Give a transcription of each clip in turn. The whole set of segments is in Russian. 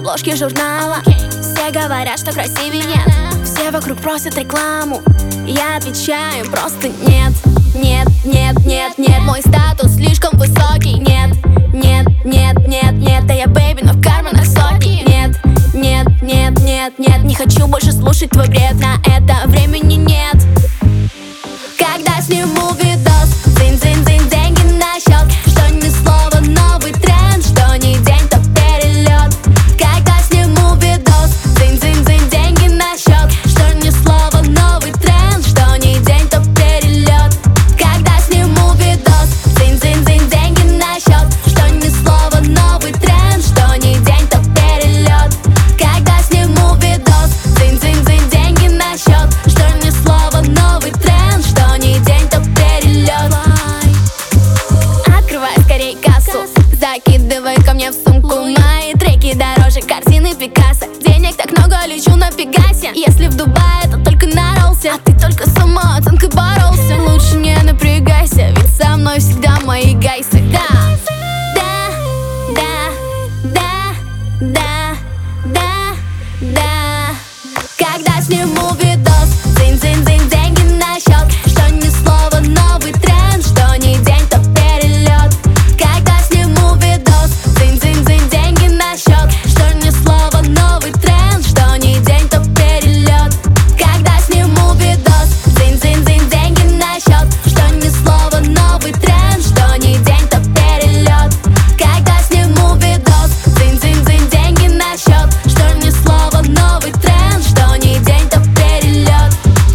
обложке журнала. Все говорят, что красивее нет, все вокруг просят рекламу. Я отвечаю просто нет, нет, нет, нет, нет. Мой статус слишком высокий. Нет, нет, нет, нет, нет. Да я бэйби, но в карманах сотни. Нет, нет, нет, нет, нет. Не хочу больше слушать твой бред, на это времени нет. Когда сниму видос, дзынь-дзынь-дзынь, деньги на счет. Что ни слова, новый тренд, что ни день, то перелет. Когда сниму видос, дзынь-дзынь-дзынь, деньги на счет. Что ни слова, новый тренд, что ни день, то перелет. Когда сниму видос, дзынь-дзынь-дзынь, деньги на счет. Что ни слова, новый тренд, что ни день, то перелет. Когда сниму видос, дзынь-дзынь-дзынь, деньги на счет. Что ни слова, новый тренд, что ни день, то перелет. Открывай скорей кассу, закидывай ко мне в сумку мои треки дороже картины Пикассо. Денег так много, лечу на Пегасе. Если в Дубае, то только на Роллсе. А ты только с самооценкой боролся. Лучше не напрягайся, ведь со мной всегда мои гайсы. Да, да, да, да, да, да, да. Когда сниму видос, дзынь-дзынь-дзынь, деньги на счет. Что ни слова, новый тренд, что ни день, то перелет. Когда сниму видос, дзынь-дзынь-дзынь, деньги на счет. Что ни слова, новый тренд, что ни день, то перелет. Когда сниму видос, дзынь-дзынь-дзынь, деньги на счет. Что ни слова, новый тренд, что ни день, то перелет. Когда сниму видос, дзынь-дзынь-дзынь, деньги на счет. Что ни слова, новый тренд, что ни день, то перелет.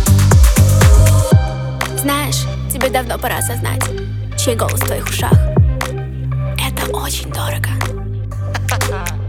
Знаешь, тебе давно пора осознать, чей голос в твоих ушах — это очень дорого.